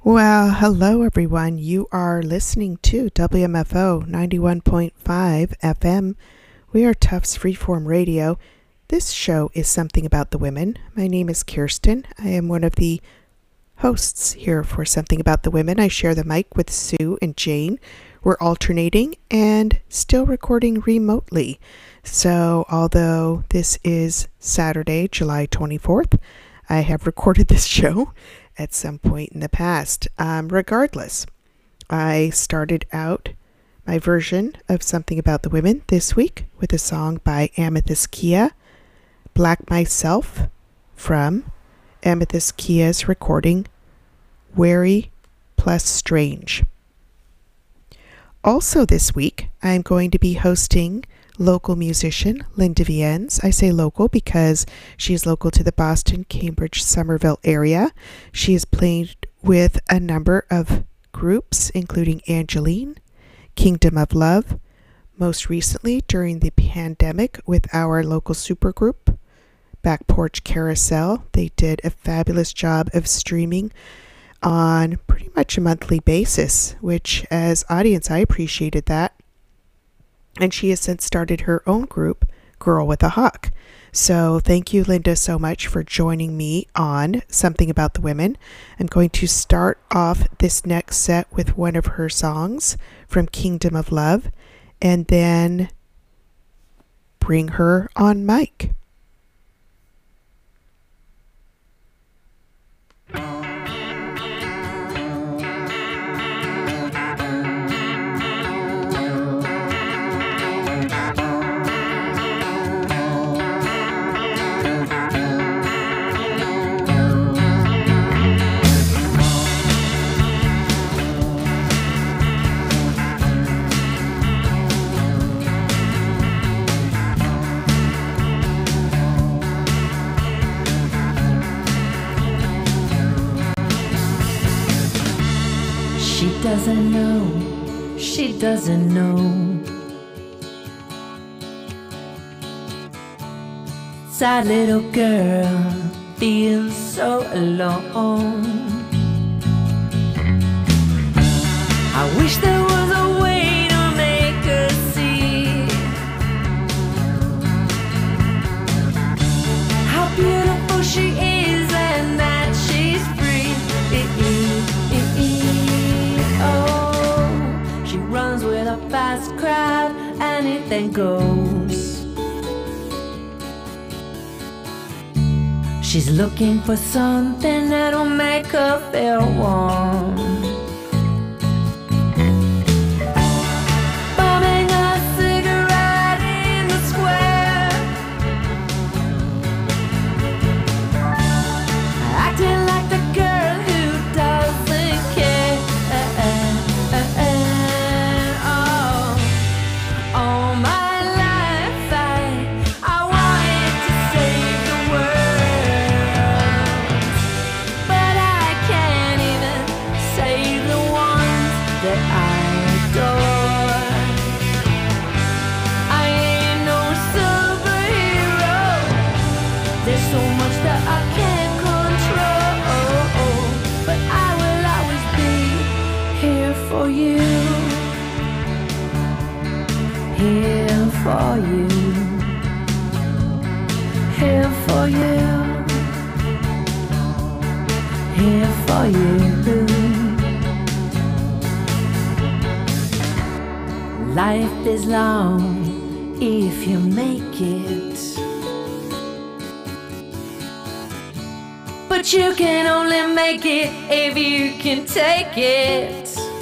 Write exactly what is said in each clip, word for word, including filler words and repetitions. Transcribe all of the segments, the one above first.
Well, hello everyone. You are listening to W M F O ninety-one point five F M. We are Tufts Freeform Radio. This show is Something About the Women. My name is Kirsten. I am one of the hosts here for Something About the Women. I share the mic with Sue and Jane. We're alternating and still recording remotely. So although this is Saturday, July twenty-fourth, I have recorded this show at some point in the past. Um, regardless, I started out my version of Something About the Women this week with a song by Amethyst Kia, Black Myself, from Amethyst Kia's recording, Wary plus Strange. Also this week, I'm going to be hosting local musician Linda Viennes. I say local because she's local to the Boston, Cambridge, Somerville area. She has played with a number of groups, including Angeline, Kingdom of Love, most recently during the pandemic with our local supergroup, Back Porch Carousel. They did a fabulous job of streaming on pretty much a monthly basis, which as audience, I appreciated that. And she has since started her own group, Girl with a Hawk. So thank you, Linda, so much for joining me on Something About the Women. I'm going to start off this next set with one of her songs from Kingdom of Love, and then bring her on mic. Doesn't know, she doesn't know. Sad little girl feels so alone. I wish there was a way to make her see how beautiful she is and that she's free. Oh, she runs with a fast crowd, anything goes. She's looking for something that'll make her feel warm. Bumming a cigarette in the square, acting like the girl who doesn't care. Oh, all my life I, I wanted to save the world, but I can't even save the ones that I adore. I ain't no superhero, there's so much that I can't control, but I will always be here for you, here for you, here for you, here for you. Life is long if you make it, but you can only make it if you can take it.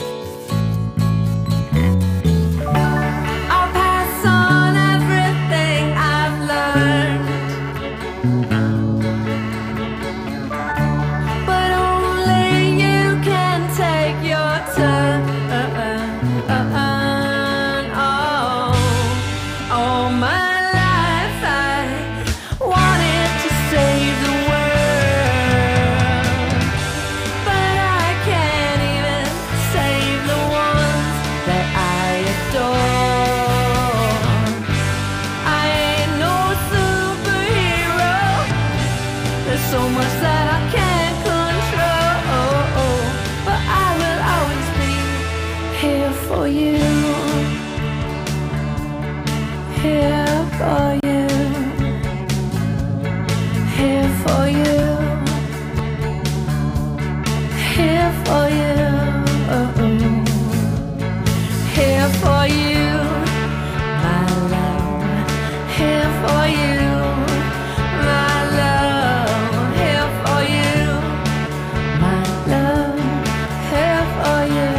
I'll pass on everything I've learned, but only you can take your turn. Oh, all my life I wanted to save the world, but I can't even save for you, here for you, here for you, my love, here for you, my love, here for you, my love, here for you.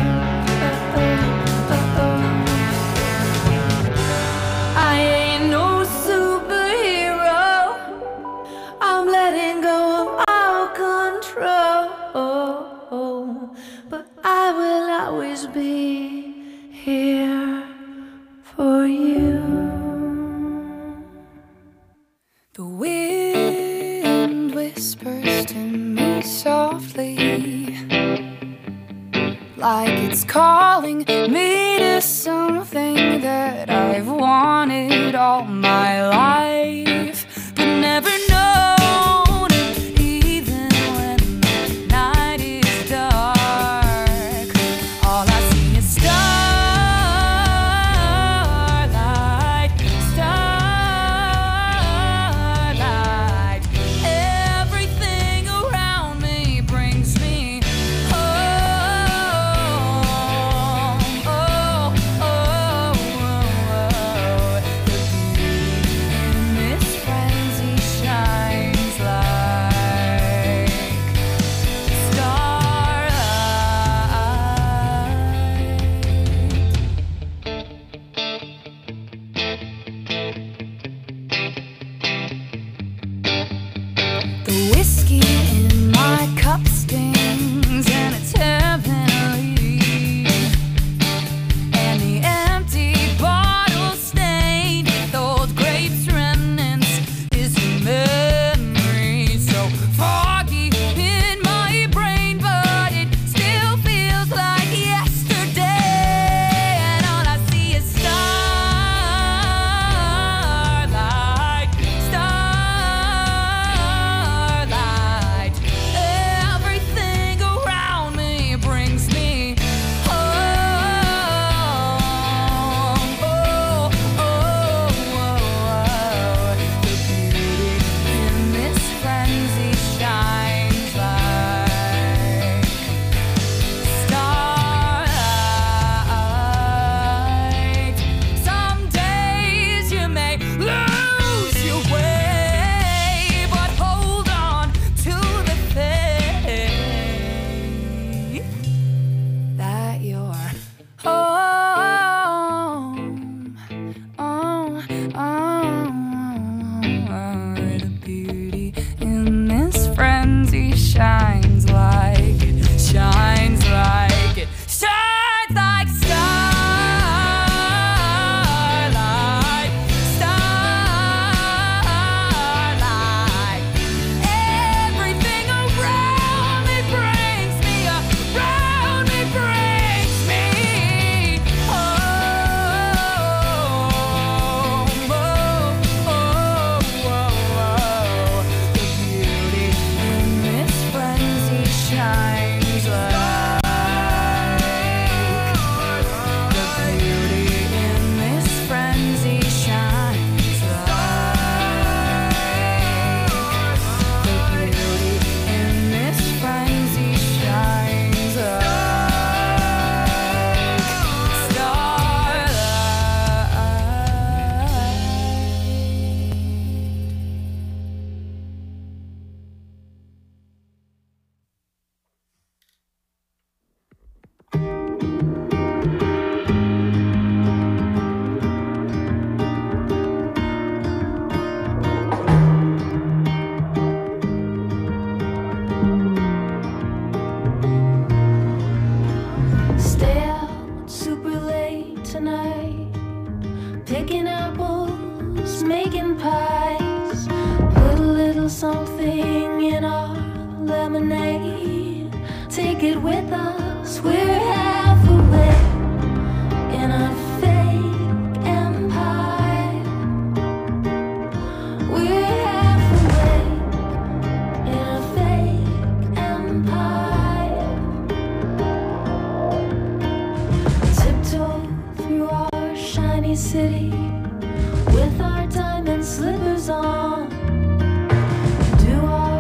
I ain't no superhero, I'm letting go of all control, but I will always be here for you. The wind whispers to me softly, like it's calling me to something that I've wanted all my life, but never known it, even when the night is dark. All I see is starlight, starlight. Everything around me brings me home. Oh, oh, oh, oh. The beauty in this frenzy shines like starlight. The whiskey in my cup stings and it's heavenly, and the empty bottle stained with old grapes remnants is a memory so foggy in my brain, but it still feels like yesterday. And all I see is starlight, starlight. Everything around me brings me home. Oh, oh, oh, oh. The beauty in this frenzy shines like starlight. Some days you may lose your way, but hold on to the faith that you're home. Oh, oh, the beauty in this frenzy shines like it, shines like it, shines like starlight, starlight. Everything around me brings me, around me brings me home. Oh, oh, oh, oh. The beauty in this frenzy shines like, the beauty in this frenzy shines like, the beauty in this frenzy shines like starlight. Stay out super late tonight, picking apples, making pies. Put a little something in our lemonade. Take it with us, we're half awake in a fake empire. We're half awake in a fake empire. Tiptoe through our shiny city with our diamond slippers on. Do our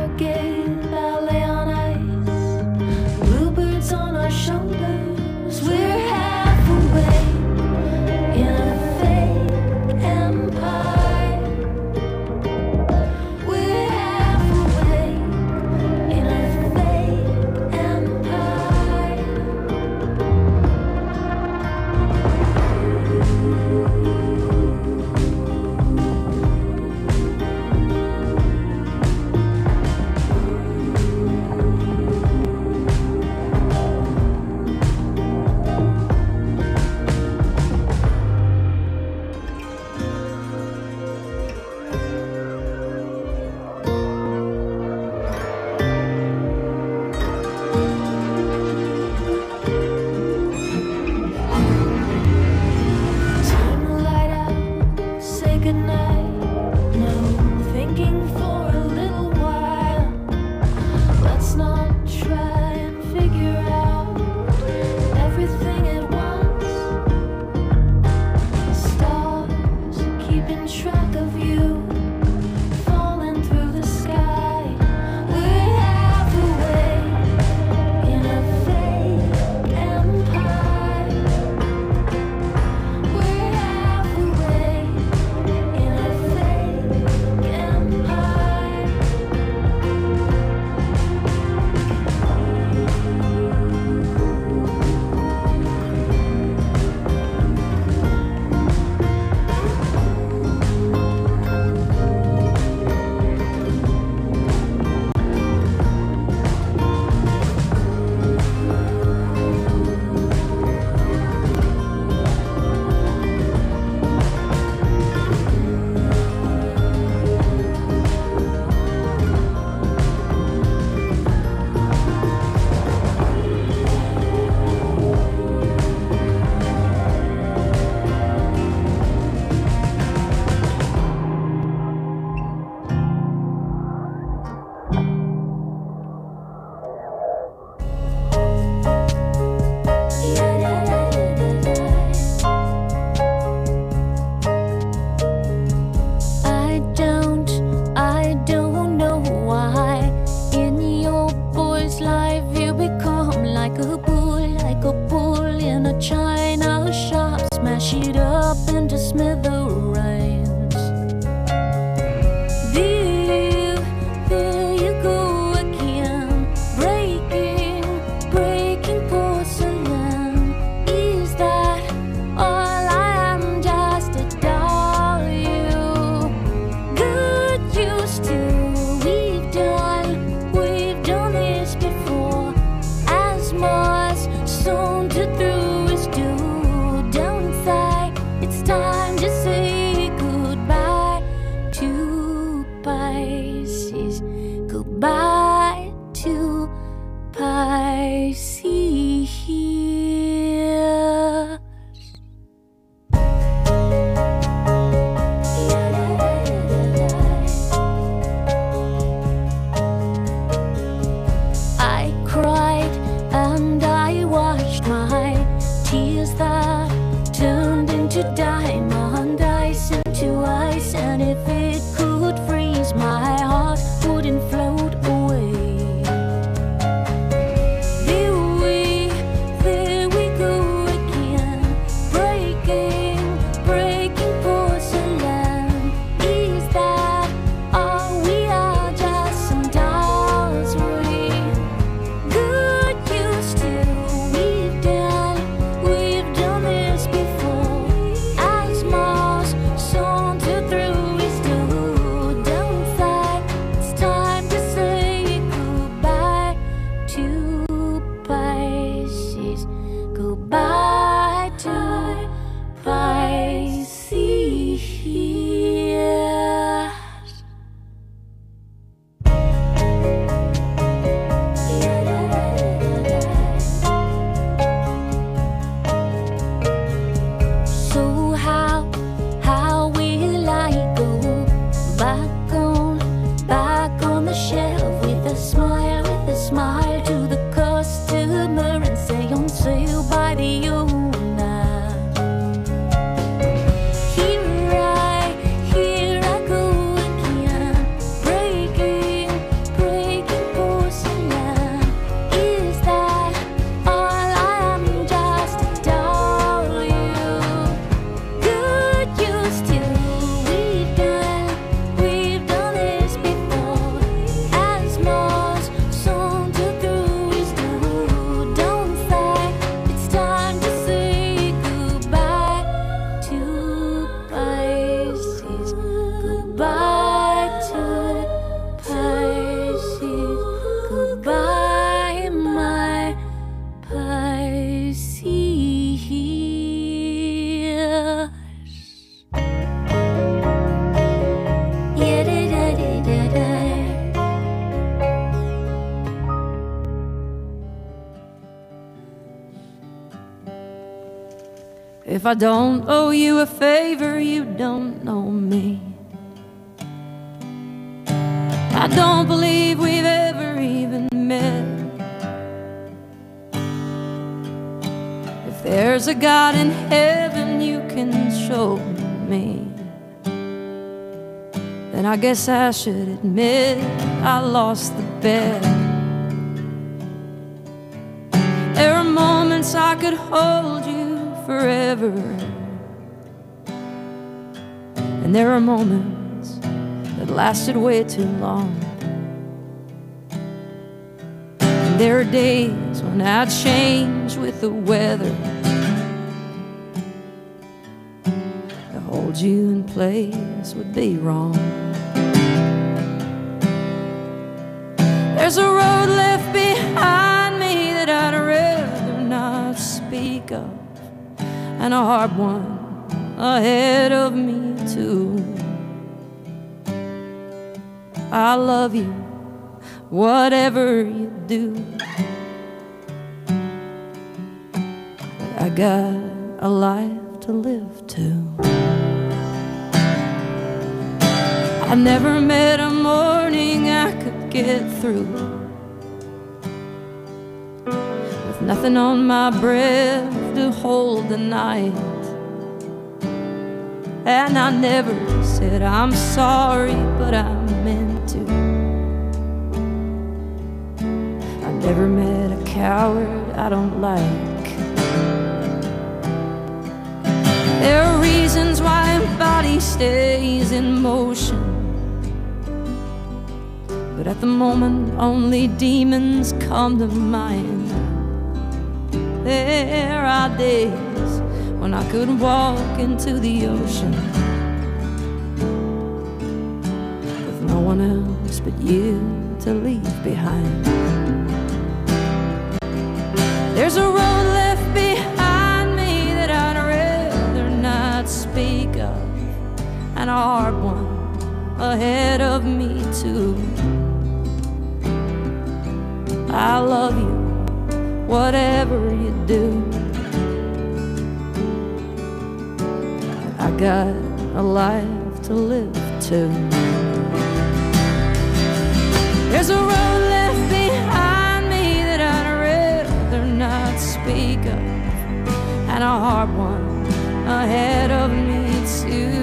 Pisces. Goodbye to Pisces. I cried and I washed my tears that turned into diamond ice into ice, and if it could freeze, my heart wouldn't float away. There we, there we go again, breaking, breaking porcelain. Is that all we are, just some dolls we good used to? We've done, we've done this before. As Mars sauntered through his door, don't fight, it's time to say goodbye to Pisces. Goodbye to Pisces. So how, how will I go back on, back on the shelf with a smile, with a smile to the customer and say on sale by the owner. Here I, here I go again, breaking, breaking porcelain. Is that all I am, just a doll you good used to? We've done, we've done this before. As Mars sauntered through his door, don't fight, it's time to say goodbye to Pisces. Goodbye to Pisces. Goodbye, my Pisces. Yeah, da, da, da, da, da. If I don't owe you a favor, you don't know me. I don't believe we've ever even met. If there's a God in heaven you can show me, then I guess I should admit I lost the bet. There are moments I could hold you forever, and there are moments that lasted way too long. And there are days when I'd change with the weather to hold you in place would be wrong. There's a road left behind me that I'd rather not speak of, and a hard one ahead of me too. I love you, whatever you do, but I got a life to live too. I never met a morning I could get through with nothing on my breath to hold the night. And I never said I'm sorry, but I meant to. I never met a coward I don't like. There are reasons why a body stays in motion, but at the moment only demons come to mind. There are days when I could walk into the ocean with no one else but you to leave behind. There's a road left behind me that I'd rather not speak of, and a hard one ahead of me too. I love you, whatever you do. I got a life to live too. There's a road left behind me that I'd rather not speak of, and a hard one ahead of me too.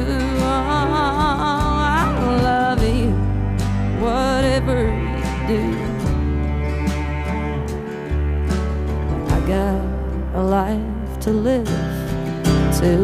Oh, I love you, whatever you do. I got a life to live too.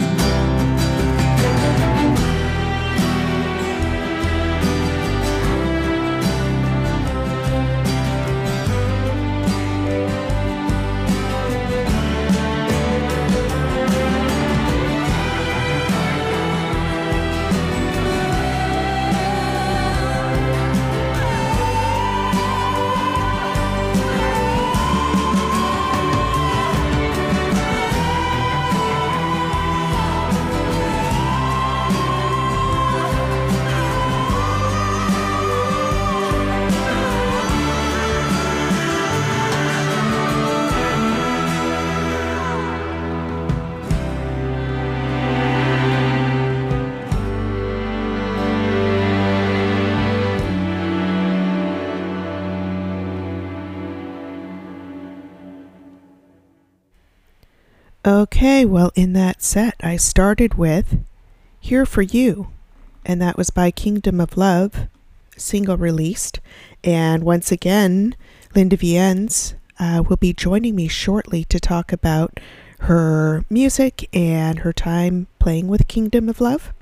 Okay, well, in that set, I started with Here For You, and that was by Kingdom of Love, single released. And once again, Linda Viens uh, will be joining me shortly to talk about her music and her time playing with Kingdom of Love.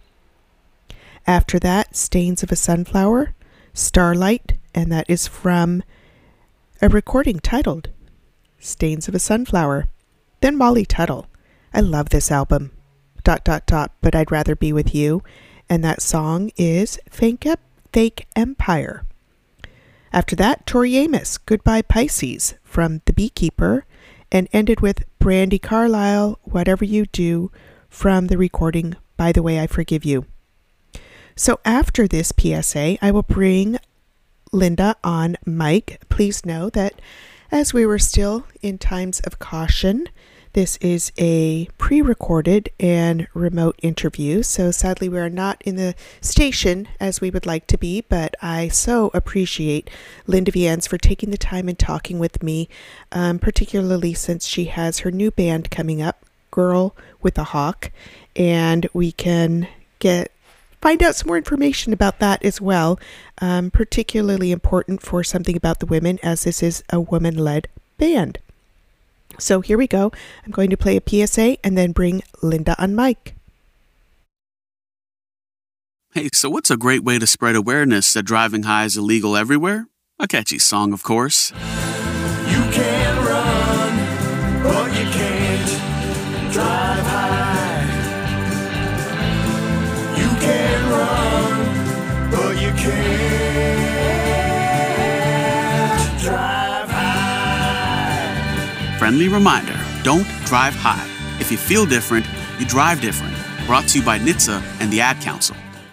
After that, Stains of a Sunflower, Starlight, and that is from a recording titled Stains of a Sunflower. Then Molly Tuttle. I love this album. Dot, dot, dot, but I'd rather be with you. And that song is Fake, Ep- Fake Empire. After that, Tori Amos, Goodbye Pisces, from The Beekeeper, and ended with Brandi Carlile, Whatever You Do, from the recording By the Way I Forgive You. So after this P S A, I will bring Linda on mic. Please know that as we were still in times of caution, this is a pre-recorded and remote interview, so sadly we are not in the station as we would like to be, but I so appreciate Linda Viens for taking the time and talking with me, um, particularly since she has her new band coming up, Girl with a Hawk, and we can get find out some more information about that as well, um, particularly important for Something About the Women, as this is a woman-led band. So here we go. I'm going to play a P S A and then bring Linda on mic. Hey, so what's a great way to spread awareness that driving high is illegal everywhere? A catchy song, of course. You can run, but you can't drive high. You can run, but you can't drive high. Friendly reminder, don't drive high. If you feel different, you drive different. Brought to you by N H T S A and the Ad Council.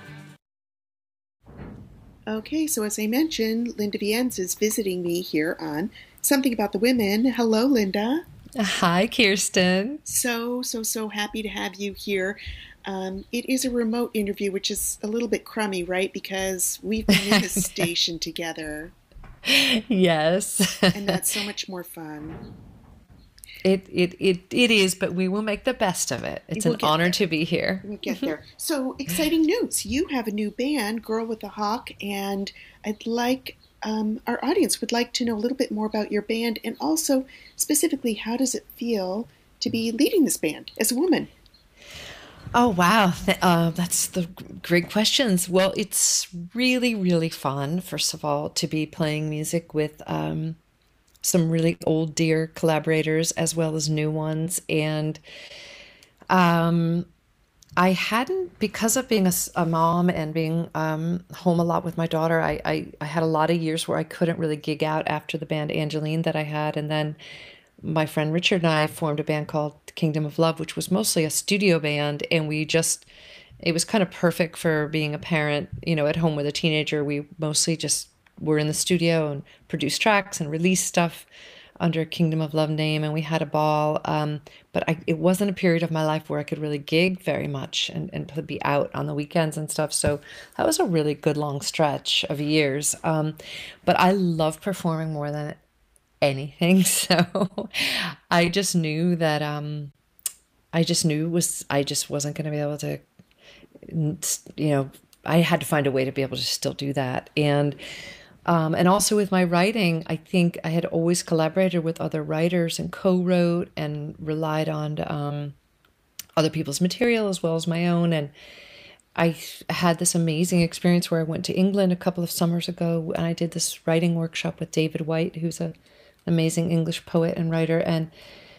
Okay, so as I mentioned, Linda Viens is visiting me here on Something About the Women. Hello, Linda. Hi, Kirsten. So, so, so happy to have you here. Um, it is a remote interview, which is a little bit crummy, right? Because we've been in the station together. Yes. And that's so much more fun. It, it it it is, but we will make the best of it. It's We'll an get honor there. to be here. We'll get there. So, exciting news. You have a new band, Girl with a Hawk, and I'd like, um, our audience would like to know a little bit more about your band, and also, specifically, how does it feel to be leading this band as a woman? Oh, wow. Th- uh, that's the great questions. Well, it's really, really fun, first of all, to be playing music with um, some really old dear collaborators as well as new ones. And um, I hadn't, because of being a, s- a mom and being um, home a lot with my daughter, I, I, I had a lot of years where I couldn't really gig out after the band Angeline that I had. And then my friend Richard and I formed a band called Kingdom of Love, which was mostly a studio band. And we just, it was kind of perfect for being a parent, you know, at home with a teenager. We mostly just were in the studio and produced tracks and released stuff under Kingdom of Love name, and we had a ball. Um, but I, it wasn't a period of my life where I could really gig very much and, and be out on the weekends and stuff. So that was a really good long stretch of years. Um, but I love performing more than anything. So I just knew that um, I just knew was I just wasn't going to be able to, you know, I had to find a way to be able to still do that. And Um, and also with my writing, I think I had always collaborated with other writers and co-wrote and relied on um, other people's material as well as my own. And I had this amazing experience where I went to England a couple of summers ago, and I did this writing workshop with David White, who's a, an amazing English poet and writer. And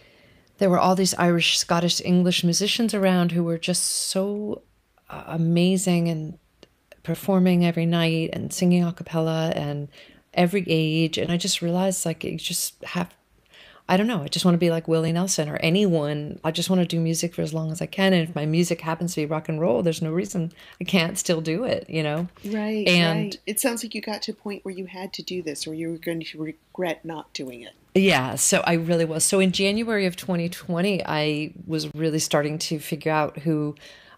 there were all these Irish, Scottish, English musicians around who were just so uh, amazing and performing every night and singing a cappella and every age. And I just realized, like, you just have, I don't know, I just want to be like Willie Nelson or anyone. I just want to do music for as long as I can. And if my music happens to be rock and roll, there's no reason I can't still do it, you know? Right, and right. It sounds like you got to a point where you had to do this or you were going to regret not doing it. Yeah, so I really was. So in January of twenty twenty, I was really starting to figure out who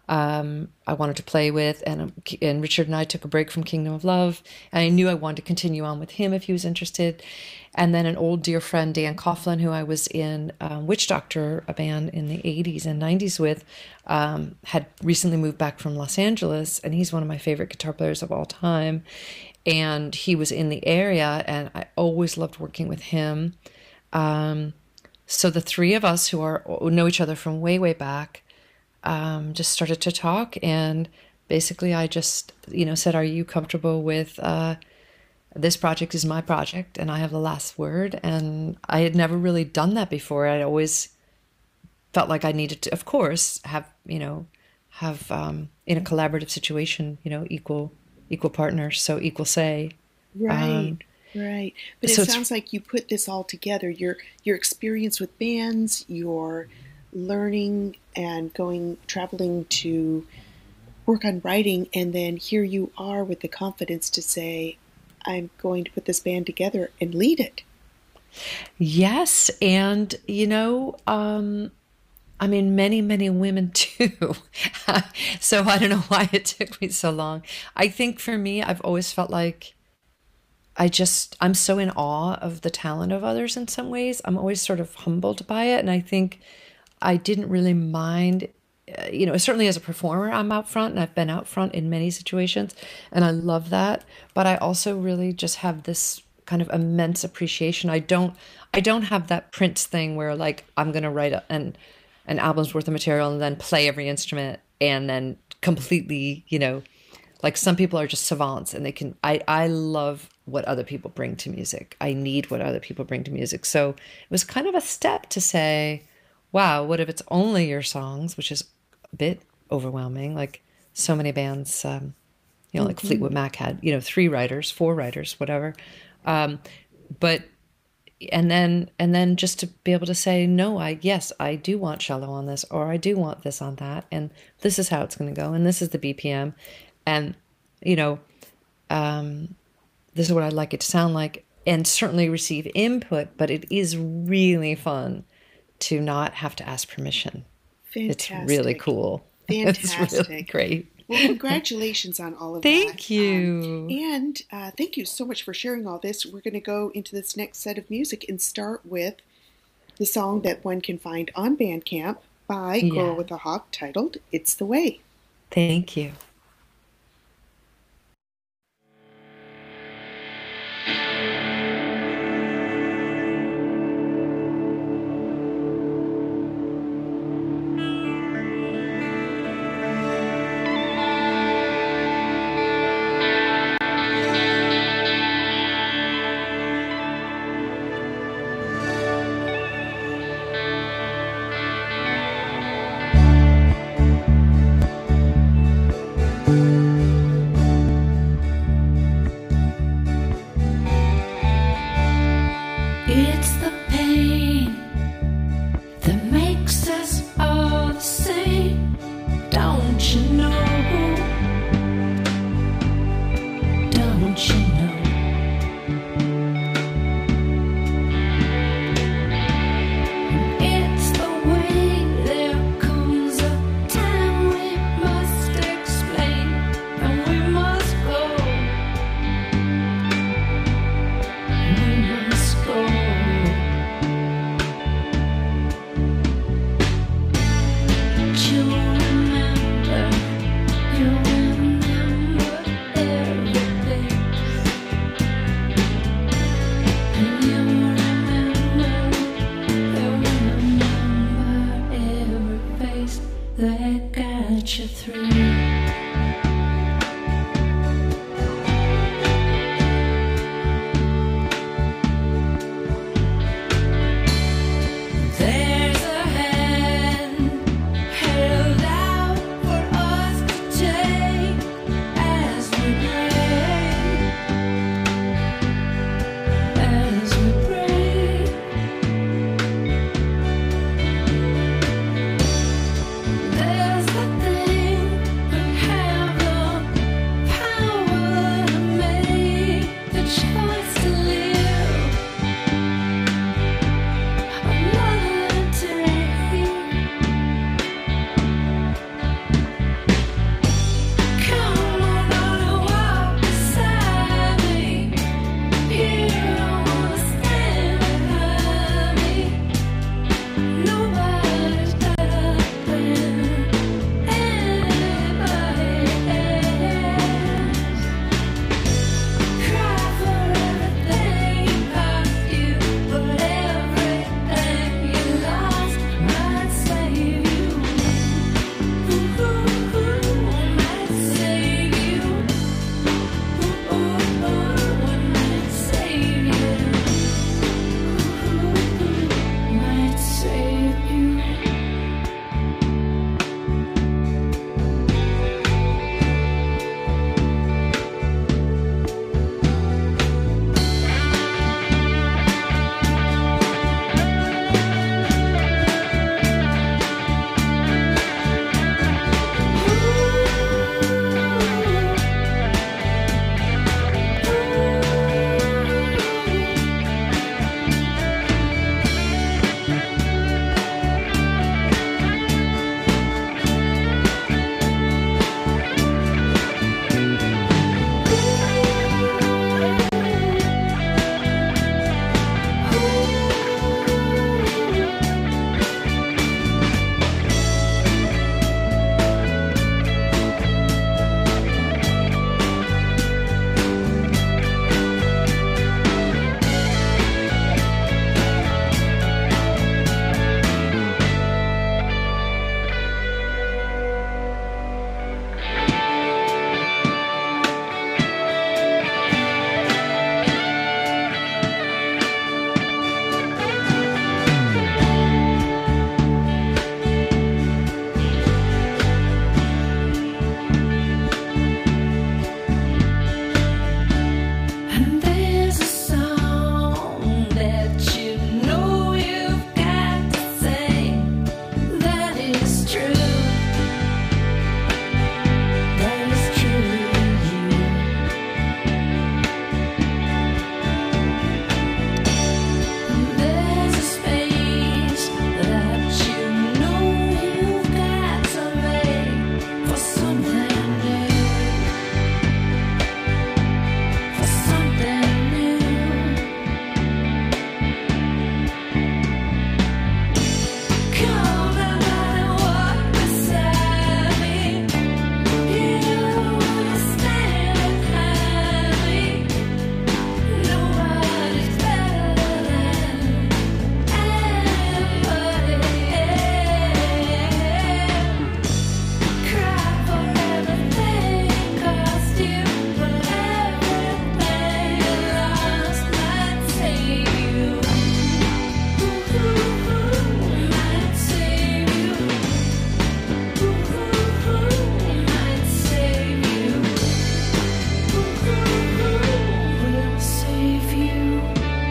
Um, I wanted to play with, and and Richard and I took a break from Kingdom of Love, and I knew I wanted to continue on with him if he was interested. And then an old dear friend, Dan Coughlin, who I was in um, Witch Doctor, a band in the eighties and nineties with, um, had recently moved back from Los Angeles, and he's one of my favorite guitar players of all time. And he was in the area, and I always loved working with him. Um, so the three of us who are who know each other from way, way back, Um, just started to talk, and basically I just, you know, said, are you comfortable with, uh, this project is my project and I have the last word. And I had never really done that before. I'd always felt like I needed to, of course, have, you know, have, um, in a collaborative situation, you know, equal, equal partners. So equal say. Right. Um, Right. But so it it's- sounds like you put this all together. Your, your experience with bands, your learning and going traveling to work on writing, and then here you are with the confidence to say, I'm going to put this band together and lead it. Yes, and you know, um, I mean, many, many women too. So I don't know why it took me so long. I think for me, I've always felt like I just, I'm so in awe of the talent of others in some ways. I'm always sort of humbled by it, and I think I didn't really mind, uh, you know, certainly as a performer, I'm out front, and I've been out front in many situations, and I love that. But I also really just have this kind of immense appreciation. I don't, I don't have that Prince thing where like I'm gonna write a, an an album's worth of material and then play every instrument and then completely, you know, like some people are just savants and they can. I I love what other people bring to music. I need what other people bring to music. So it was kind of a step to say, wow, what if it's only your songs, which is a bit overwhelming. Like so many bands, um, you know, like mm-hmm. Fleetwood Mac had, you know, three writers, four writers, whatever. Um, but, and then, and then just to be able to say, no, I, yes, I do want cello on this, or I do want this on that. And this is how it's going to go. And this is the B P M. And, you know, um, this is what I'd like it to sound like, and certainly receive input, but it is really fun to not have to ask permission. Fantastic. It's really cool. Fantastic. It's really great. Well, congratulations on all of thank that. Thank you. Um, and uh, thank you so much for sharing all this. We're going to go into this next set of music and start with the song that one can find on Bandcamp by Yeah. Girl with a Hawk, titled It's the Way. Thank you. Thank choice to live another day. Come on and walk beside me. You don't wanna stand behind me. Nobody's better than anybody else. Cry for everything you cost you, but everything you lost might save you. Ooh, ooh, ooh, might save you. Ooh, ooh, ooh, might save you. Ooh, ooh, might save you. And there's a song that you know you've got to sing. That is true. That is true. And there's a space that you know you've got to make for something new. For something new. Come and walk beside me. You don't wanna stand behind me. Nobody's better than anybody else. Cry for everything cost you, but everything you lost might save you. Ooh, ooh, ooh, might save you. Ooh, ooh, ooh, might save you. Ooh, ooh, ooh, will save you.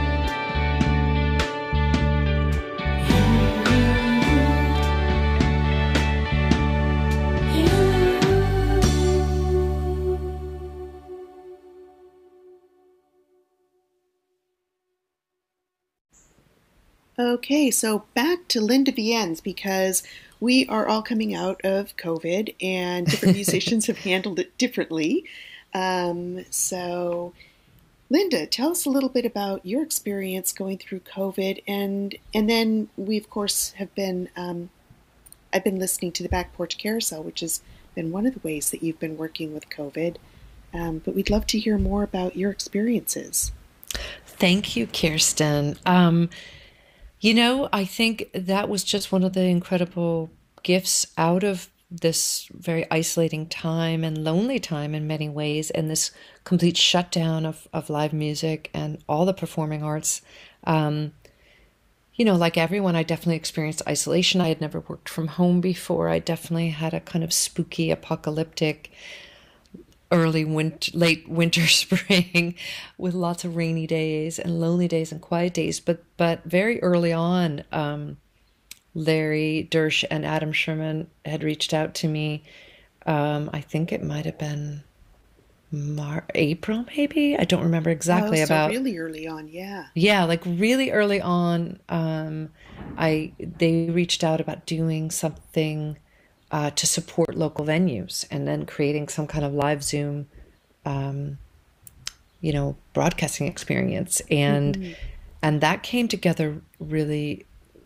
Okay, so back to Linda Viennes because we are all coming out of COVID and different musicians have handled it differently. Um, so, Linda, tell us a little bit about your experience going through COVID, and and then we of course have been um, I've been listening to the Back Porch Carousel, which has been one of the ways that you've been working with COVID. Um, but we'd love to hear more about your experiences. Thank you, Kirsten. Um, you know, I think that was just one of the incredible gifts out of this very isolating time and lonely time in many ways, and this complete shutdown of, of live music and all the performing arts. Um, you know, like everyone, I definitely experienced isolation. I had never worked from home before. I definitely had a kind of spooky, apocalyptic early winter, late winter, spring, with lots of rainy days and lonely days and quiet days. But but very early on, um, Larry Dersch and Adam Sherman had reached out to me. Um, I think it might have been Mar- April, maybe. I don't remember exactly. Oh, so about really early on, yeah. Yeah, like really early on. Um, I they reached out about doing something uh, to support local venues, and then creating some kind of live Zoom, you know, broadcasting experience, and and that came together really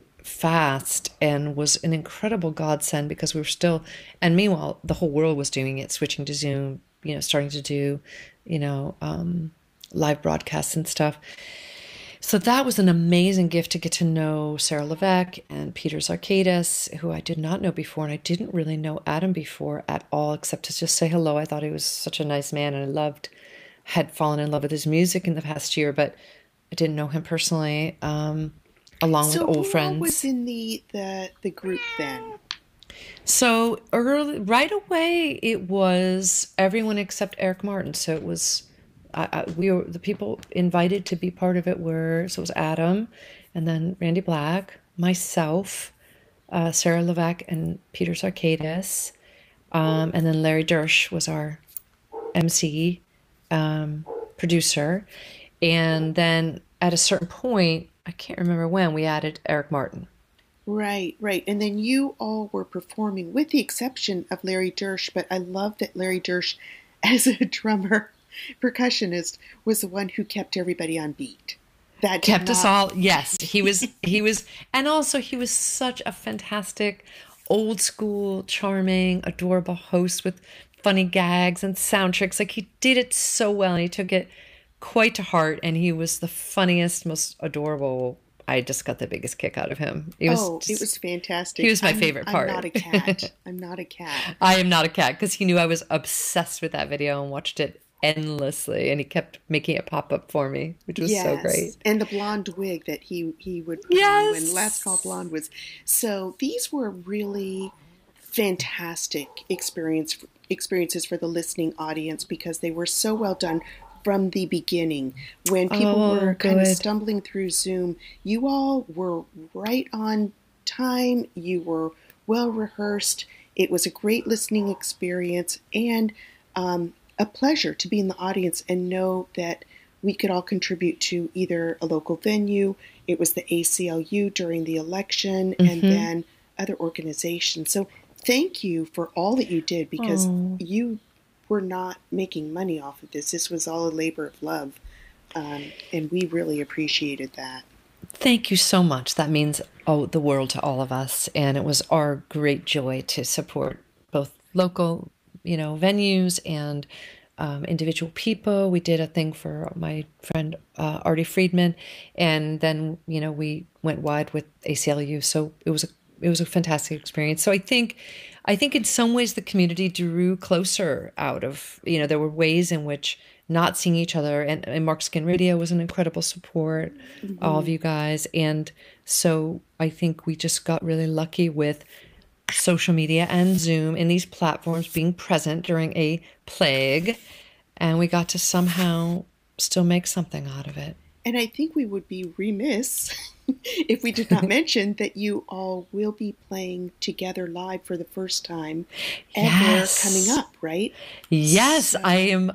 fast and was an incredible godsend because we were still, and meanwhile the whole world was doing it, switching to Zoom, you know, starting to do, you know, um, live broadcasts and stuff. So that was an amazing gift to get to know Sarah Levesque and Peter Zarkadis, who I did not know before, and I didn't really know Adam before at all, except to just say hello. I thought he was such a nice man, and I loved, had fallen in love with his music in the past year, but I didn't know him personally. Um, along So with old who friends. all was in the, the, the group then? So early, right away, it was everyone except Eric Martin. So it was, I, I, we were the people invited to be part of it were, so it was Adam, and then Randy Black, myself, uh, Sarah Levesque, and Peter Sarkadis, um, and then Larry Dersh was our M C, um, producer, and then at a certain point, I can't remember when, we added Eric Martin. Right, right. And then you all were performing, with the exception of Larry Dersh, but I love that Larry Dersh, as a drummer, percussionist, was the one who kept everybody on beat. That did Kept us not- all, yes, he was he was and also he was such a fantastic old school, charming, adorable host with funny gags and sound tricks. Like, he did it so well, and he took it quite to heart, and he was the funniest, most adorable. I just got the biggest kick out of him. It was Oh, just- it was fantastic. he was my I'm- favorite part. I'm not a cat. I'm not a cat. I am not a cat, because he knew I was obsessed with that video and watched it endlessly, and he kept making it pop up for me, which was so great. And the blonde wig that he he would put on Yes. when Last Call Blonde was. So these were really fantastic experience experiences for the listening audience, because they were so well done from the beginning. When people Oh, were kind of good. stumbling through Zoom, you all were right on time. You were well rehearsed. It was a great listening experience, and um, a pleasure to be in the audience and know that we could all contribute to either a local venue. It was the A C L U during the election, and then other organizations. So thank you for all that you did, because you were not making money off of this. This was all a labor of love, um, and we really appreciated that. Thank you so much. That means oh, the world to all of us, and it was our great joy to support both local, you know, venues and um, individual people. We did a thing for my friend uh, Artie Friedman, and then you know we went wide with A C L U. So it was a it was a fantastic experience. So I think I think in some ways the community drew closer out of, you know, there were ways in which not seeing each other, and, and Mark Skin Radio was an incredible support, all of you guys. And so I think we just got really lucky with social media and Zoom and these platforms being present during a plague, and we got to somehow still make something out of it. And I think we would be remiss if we did not mention that you all will be playing together live for the first time ever Yes. coming up, right? Yes, I am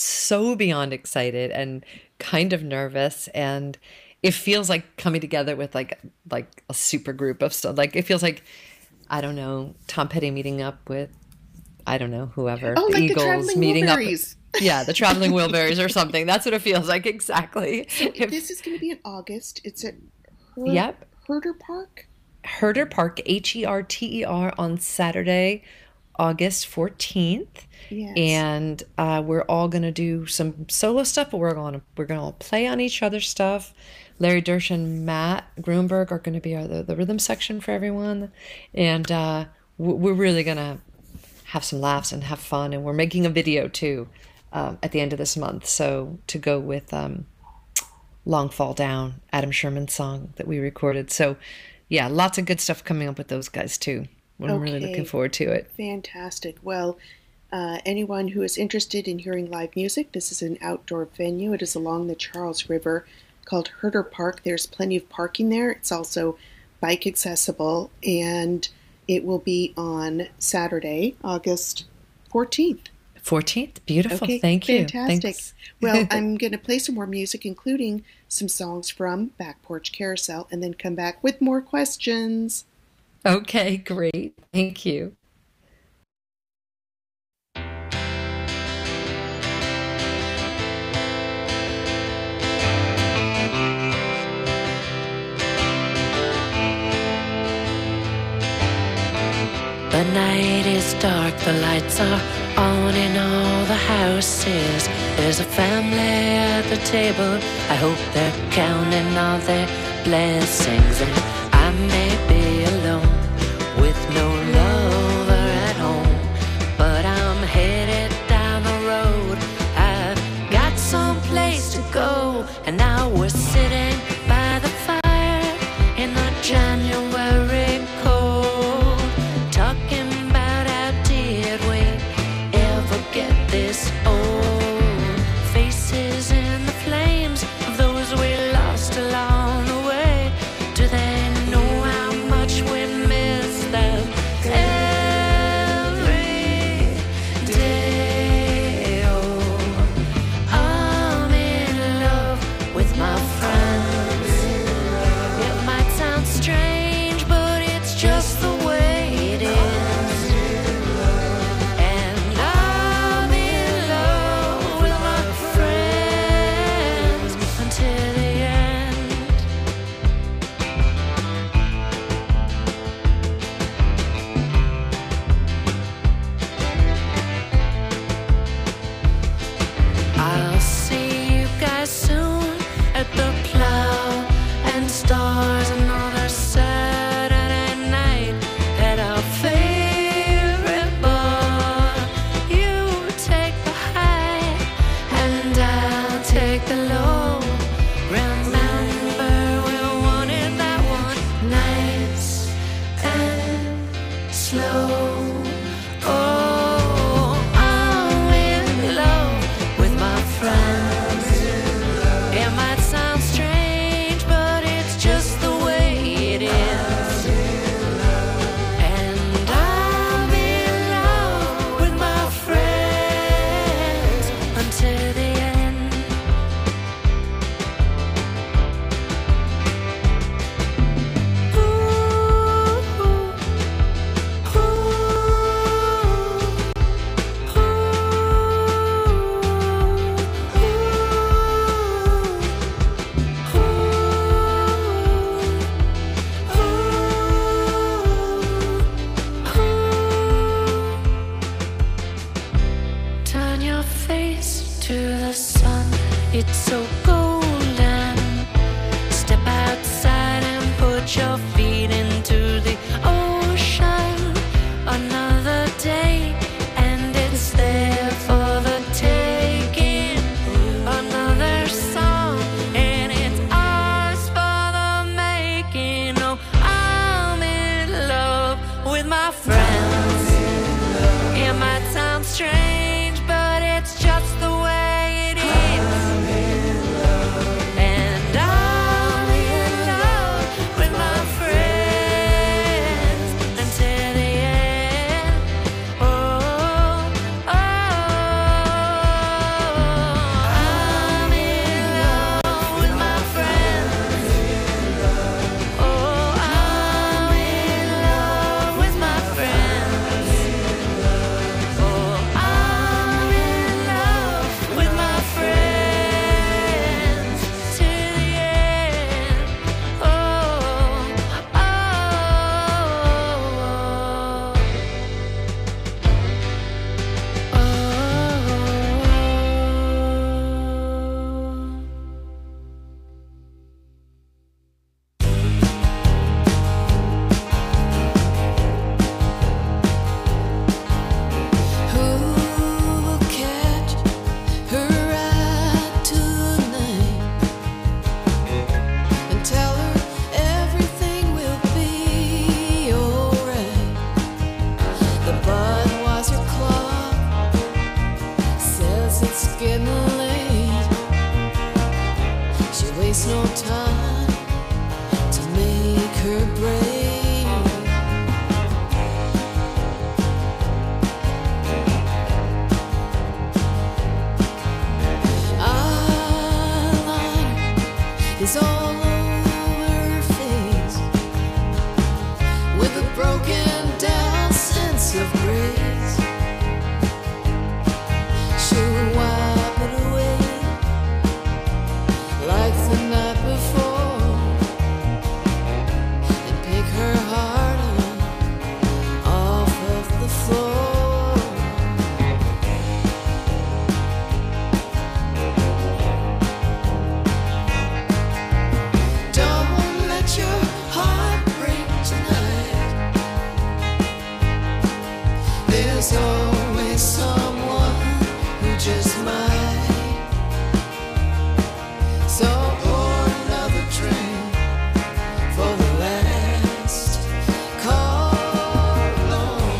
so beyond excited and kind of nervous, and it feels like coming together with like like a super group of stuff. Like, it feels like, I don't know, Tom Petty meeting up with, I don't know, whoever, Oh, the like the Eagles Traveling meeting Wilburys. up. Yeah, the Traveling Wilburys or something. That's what it feels like, exactly. If- This is going to be in August. It's at Her- Yep. Herder Park. Herter Park, H E R T E R, on Saturday, August fourteenth. Yes. And uh, we're all going to do some solo stuff, but we're going to we're going to play on each other's stuff. Larry Dersh and Matt Grunberg are going to be our, the, the rhythm section for everyone. And uh, w- we're really going to have some laughs and have fun. And we're making a video, too, um, at the end of this month. So to go with um, Long Fall Down, Adam Sherman's song that we recorded. So, yeah, lots of good stuff coming up with those guys, too. I'm really Okay. looking forward to it. Fantastic. Well, uh, anyone who is interested in hearing live music, this is an outdoor venue. It is along the Charles River, called Herder Park. There's plenty of parking there. It's also bike accessible, and it will be on Saturday, August fourteenth. fourteenth. Beautiful. Okay, Thank you. fantastic. Thanks. Well, I'm going to play some more music, including some songs from Back Porch Carousel, and then come back with more questions. Okay, great. Thank you. The night is dark, the lights are on in all the houses. There's a family at the table, I hope they're counting all their blessings. And I may be alone with no lover at home, but I'm headed down the road. I've got some place to go, and now we're sitting by the fire in the January cold, talking about how did we ever get this old. Faces in the flames of those we lost along the way. Do they know how much we miss them every day? Oh, I'm in love with my friends. It might sound strange, but it's just the way it is. And I'm in love with my friends until the end. I'll see you guys soon at the Plow and Stars, another Saturday night at our favorite bar. You take the high and I'll take the low. Remember we wanted that one nice and slow. Oh, I'm in love with my friends. It might sound strange, but it's just the way it is. And I'm in love with my friends until the end. Ooh, turn your face to the sun, it's so golden. Step outside and put your feet into the ocean. Another day, and it's there for the taking. Another song, and it's ours for the making. Oh, I'm in love with my friends. It might sound strange, but it's just the way it is. And I'm in love with my friends until the end. Oh, oh, I'm in love with my friends. Oh, I'm in love with my friends. Oh, I'm in love with my friends till the end. Oh, oh, Who will catch her eye tonight and tell her everything will be alright? The Budweiser clock says it's getting late. She wastes no time to make her break. is all over her face, with a broken down sense of grace. She'll wipe it away like the night before, and pick her heart up off of the floor. Don't let your heart break tonight. There's always someone who just might. So pour another drink for the last call alone.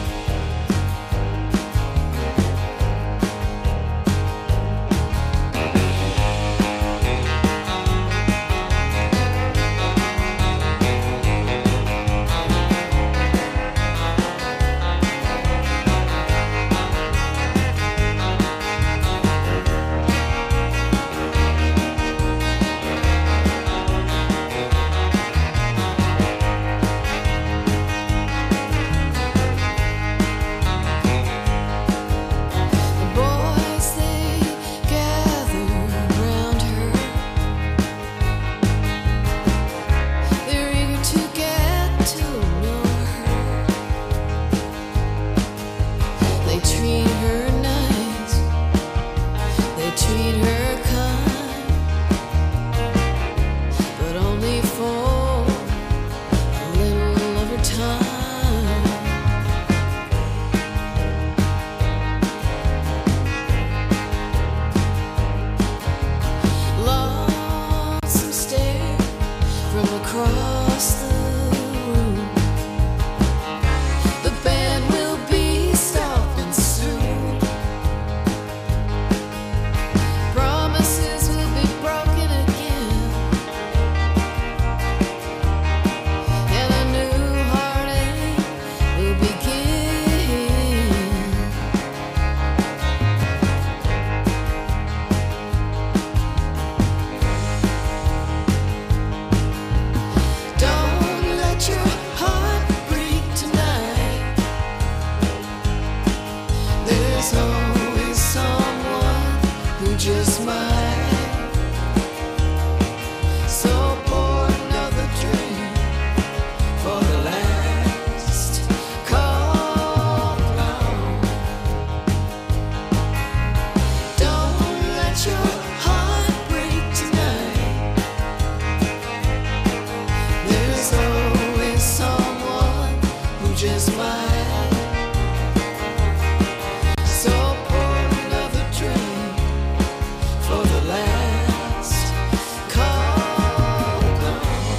The boys, they gather around her. They're eager to get to know her. They treat her nice. They treat her kind, but only for a little of her time. Lonesome stare from across the room. The band will be stopping soon. Promises will be broken again, and a new heartache will begin. Don't let your heart break tonight. There's always someone who just might. So pour another drink for the last call round. Don't let your heart break tonight. There's always someone who just might. So pour another drink for the last call gone.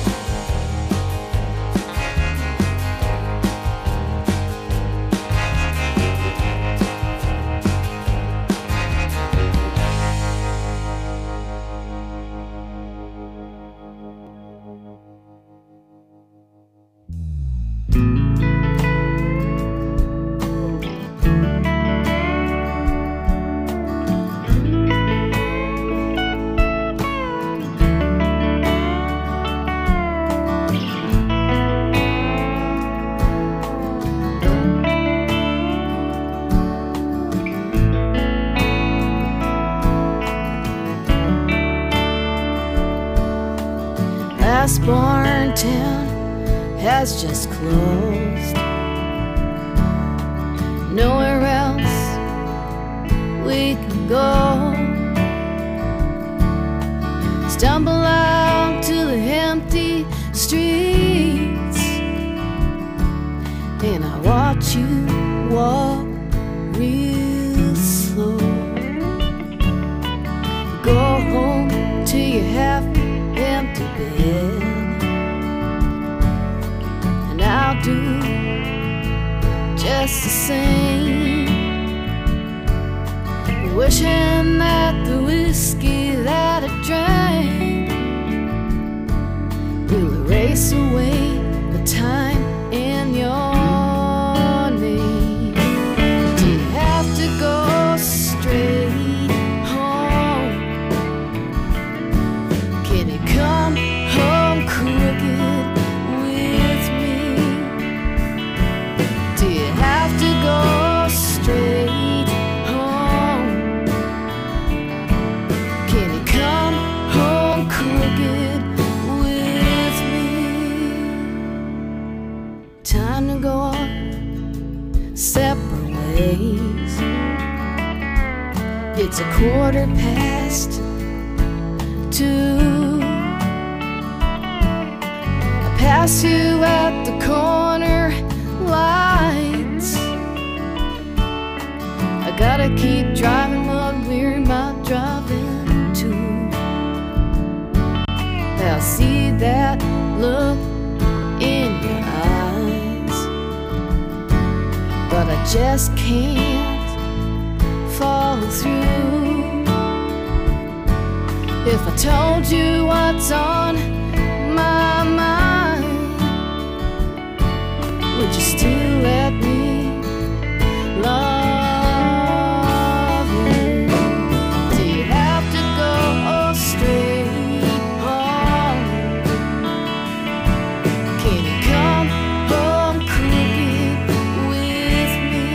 Lastborn town has just closed. Nowhere else we can go. Stumble out to the empty streets, and I watch you walk real slow. Go home to your half-empty bed, and I'll do just the same. Wishing that the whiskey that I drank will erase away the time in your name. Do you have to go straight home? Can you come It's a quarter past two. I pass you at the corner lights. I gotta keep driving, what where am I driving to? I see that look in your eyes, but I just can't fall through. If I told you what's on my mind, would you still let me love you? Do you have to go straight home? Can you come home crooked with me?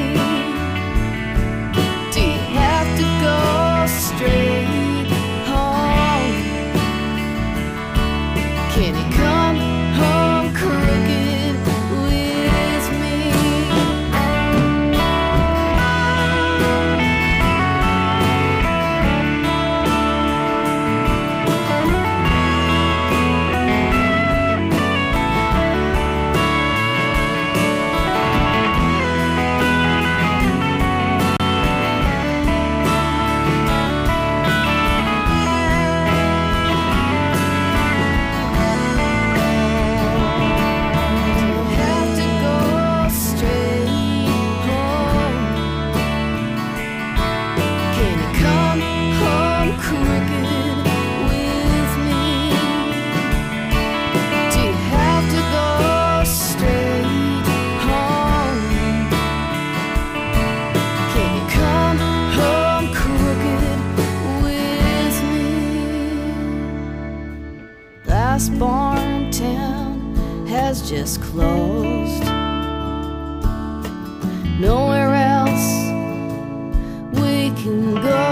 Do you have to go straight home? Can you come home crooked with me? Have to go straight home. Can you come home crooked with me? Do you have to go straight home? Can you come home crooked with me? Last barn town has just closed. Nowhere else we can go.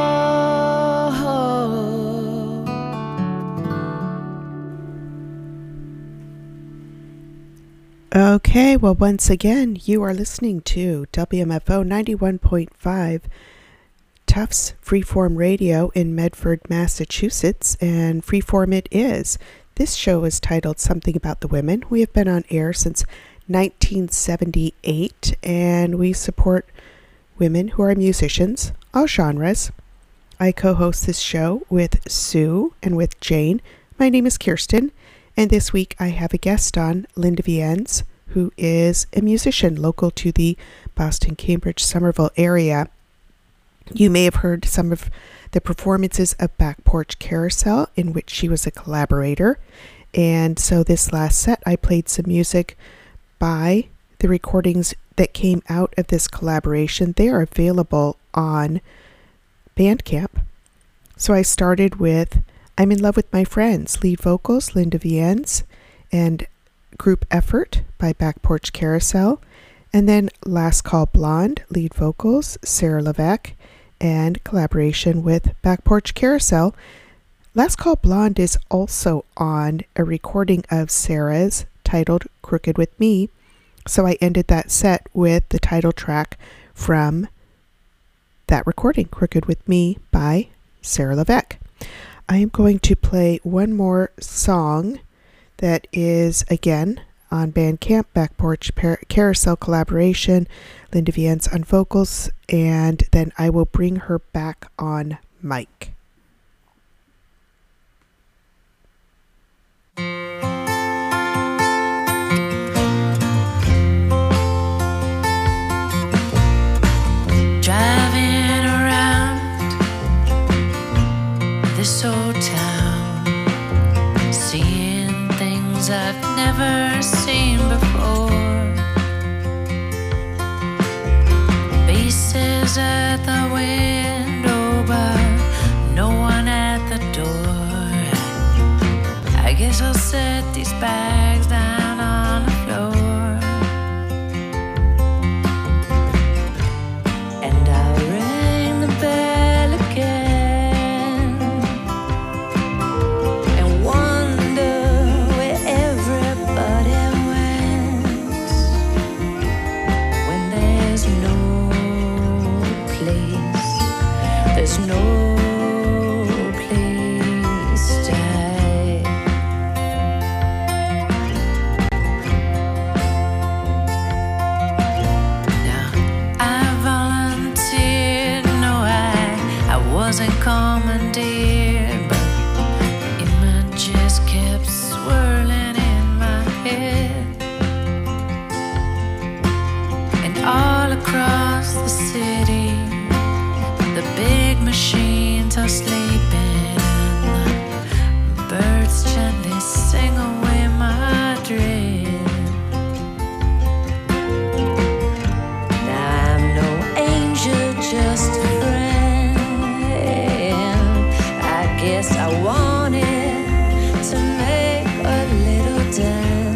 Okay, well, once again, you are listening to W M F O ninety-one point five Tufts Freeform Radio in Medford, Massachusetts, and Freeform it is. This show is titled Something About the Women. We have been on air since nineteen seventy-eight, and we support women who are musicians, all genres. I co-host this show with Sue and with Jane. My name is Kirsten, and this week I have a guest on, Linda Viens, who is a musician local to the Boston, Cambridge, Somerville area. You may have heard some of the performances of Back Porch Carousel, in which she was a collaborator. And so this last set, I played some music by the recordings that came out of this collaboration. They are available on Bandcamp. So I started with I'm in Love with My Friends, lead vocals, Linda Viens, and group effort by Back Porch Carousel. And then Last Call Blonde, lead vocals, Sarah Levesque, and collaboration with Back Porch Carousel. Last Call Blonde is also on a recording of Sarah's titled Crooked with Me. So I ended that set with the title track from that recording, Crooked with Me by Sarah Levesque. I am going to play one more song that is, again, on Bandcamp, Back Porch Carousel collaboration, Linda Viens on vocals, and then I will bring her back on mic. Driving around this old town, seeing things I've never seen before. Faces at the window, but no one at the door. I guess I'll set these bags down on the floor, and I'll ring the bell again and wonder where everybody went when there's no place, there's I wanted to make a little dance.